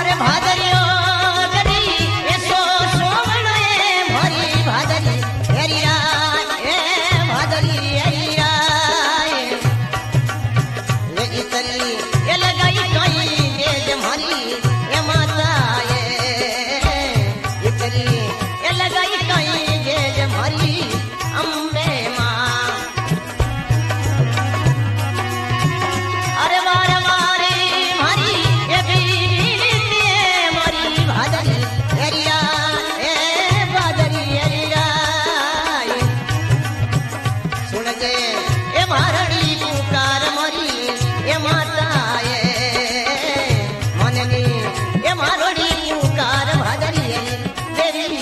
अरे भादरियो गरी एसो सोवण ए भरी भादरी हेरी राय ए भादरी हेरी राय ये इतनी ये लगाई कई ये जमहरी ये माता ये इतनी ये लगाई कई ये जमहरी अम्बे माँ अरे वार वारे मारी ये बीती मारी भादरी हेरिया ए भादरी हेरिया सुन के ए मारड़ी पुकार मरी ए माता ए मननी ए मारड़ी पुकार भादरी हेरी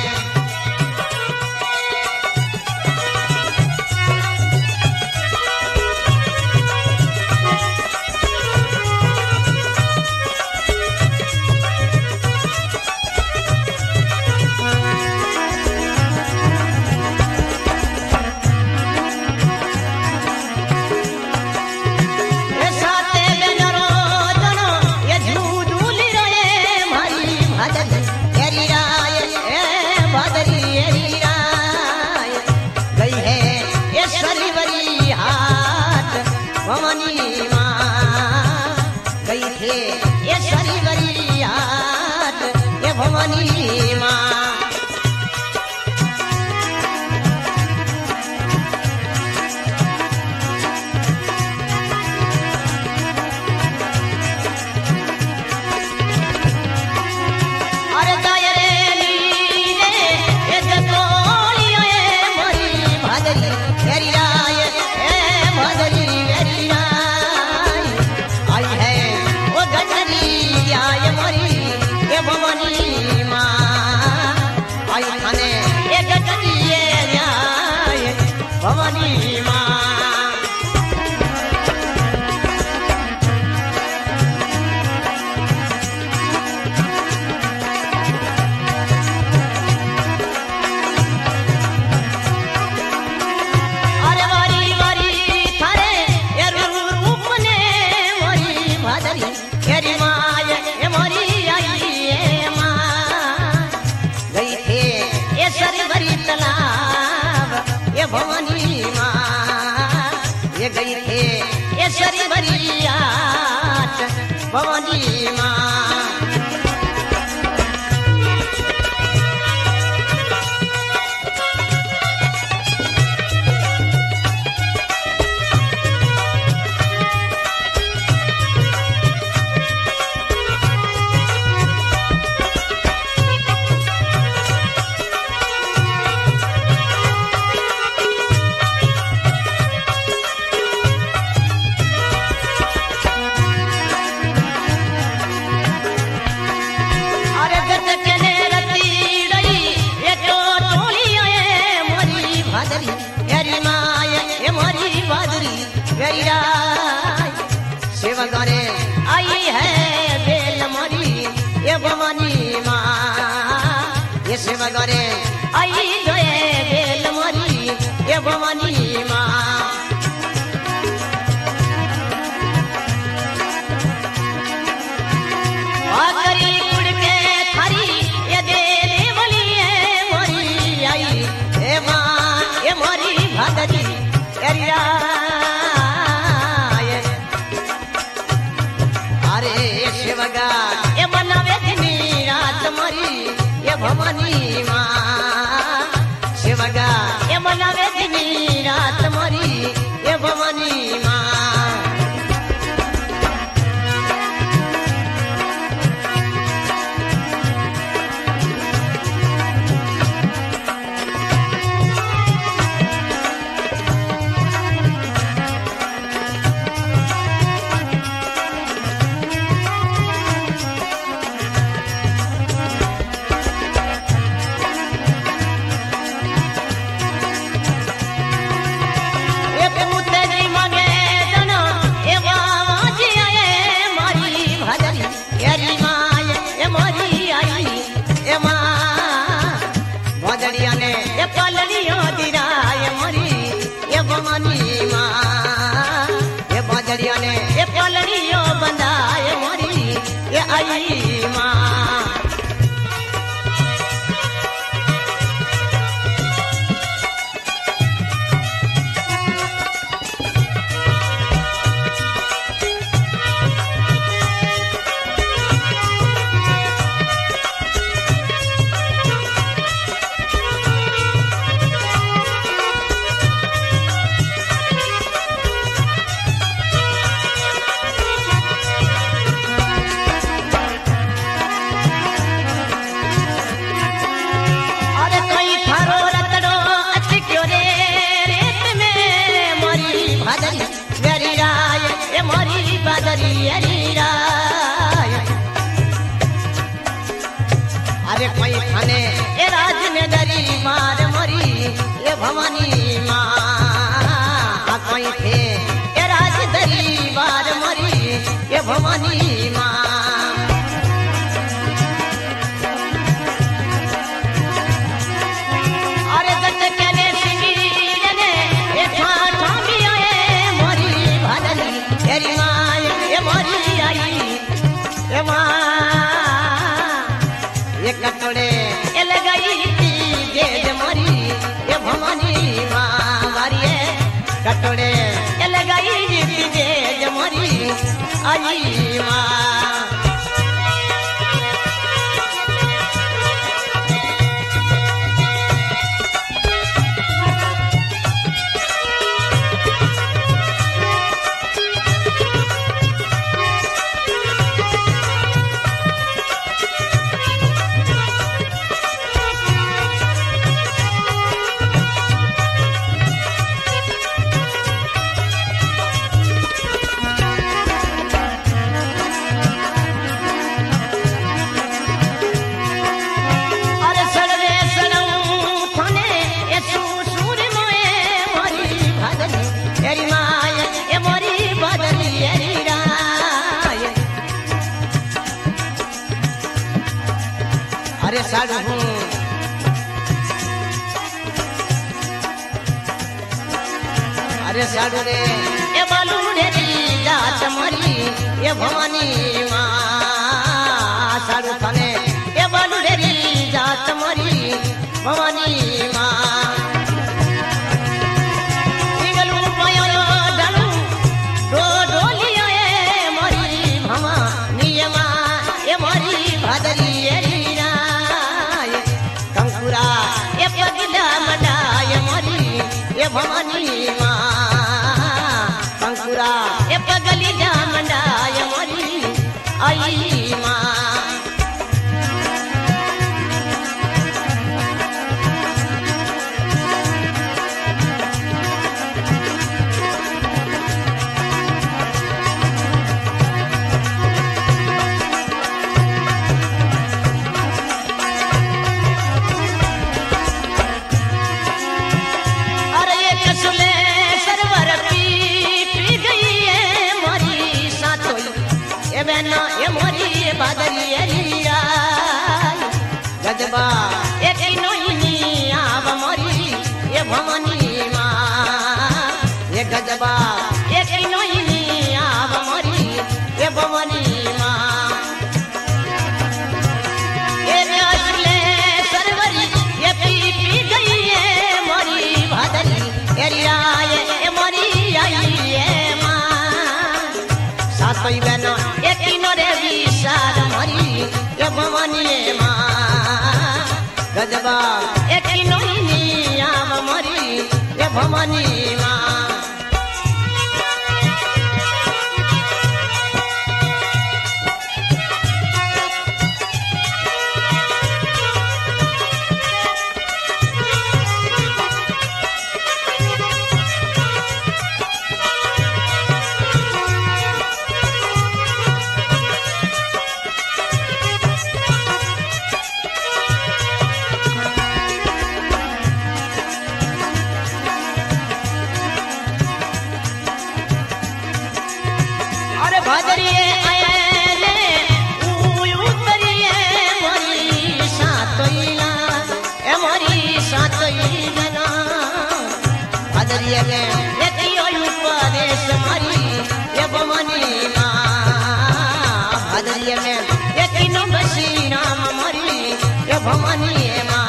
भवानी माँ गई थे ये शरीवरी हाथ ये भवानी माँ अरे दायरे नीले ये जतोलियो ये मरी भादरी हेरी राय ए भादरी भवानी माँ आई थाने एक गतिये न्याय भवानी माँ अरे वारी वारी थारे ये रूप ने मोरी भादरी हेरी माय ये मोरी शरीवरी तालाब ये भवानी माँ ये गई थे ये शरीवरी आठ भवानी माँ सेवा करे आई है बेल मरी ये भवानी माँ ये सेवा करे आई गए बेल मरी ये भवानी माँ आकरी कुड़ के थारी ये देने वाली है मरी आई ये माँ ये मरी भादरी हेरिया शिवगा ये बनावे दिन रात मरी ये भवानी माँ शिवगा ये बनावे दिन रात मरी ये भवानी माँ भवानी माँ। अरे दत्त कहने सिंगी ने ये ठाठा भी आए मोरी भादरी तेरी माँ ये मोरी आई ये माँ ये कटोरे ये लगाई थी गेज मोरी ये भवानी माँ वारी कटोरे ये लगाई थी गेज मोरी आई माँ। अरे साधु अरे साधु रे ये बालू ढेरी जात मरी ये भवानी माँ साधु थाने ये बालू ढेरी जात मरी भवानी माँ। भवानी माँ कंकुरा ये पगली जा मंडाय मोरी आई माँ। गजबा एक नोइनी आव मोरी ये भवानी माँ ये गजबा एक नोइनी आव मोरी ये भवानी माँ। ये असले सरवरी ये पी गई है मोरी भादरी एरिया ये मोरी आई है माँ। सातोई बहनों एक नोरे विशाल मोरी ये भवानी माँ। गजबा एक नोइनी आव मोरी ये भवानी माँ। भादरिये आयले उतरिये मोरी सातोइला ए मोरी सातोइला भादरिये में एतियो उपदेश मारी ये भवानी माँ। भादरिये में एतिनो बसी राम मारी ये भवानी माँ।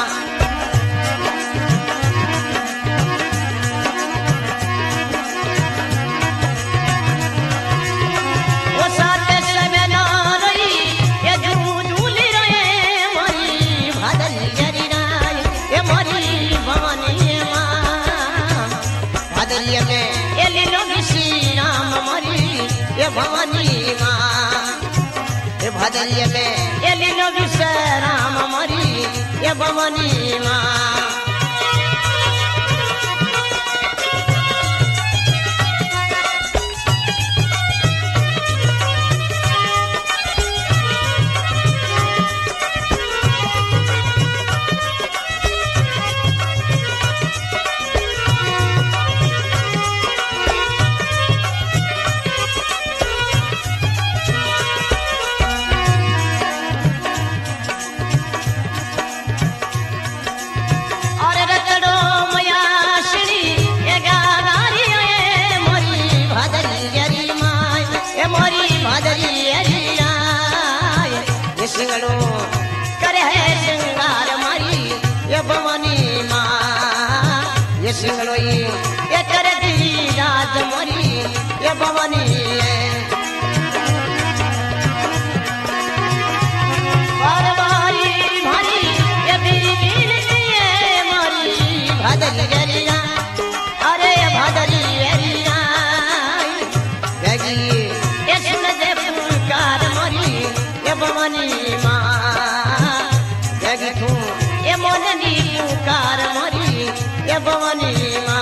भवानी माँ ये भादरिये में ये लीलो विश्राम मरी ये भवानी माँ। सिंगड़ो करे है श्रृंगार मारी ये भवानी माँ ये सिंगड़ो ये करे दी राज मारी ये भवानी भादरी गरिया अरे भादरी गरिया गगी ये सुन दे पुकार मोरी ये भवानी माँ गगी तू ये मोननी पुकार मोरी ये भवानी माँ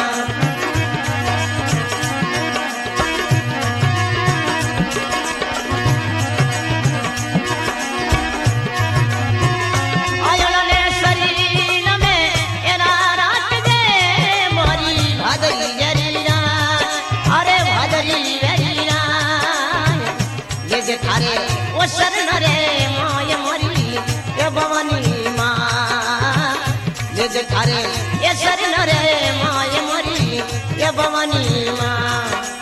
थारे वो शरण रे माय मोरी ये भवानी माँ ये थारे ये शरण रे माय मोरी ये भवानी माँ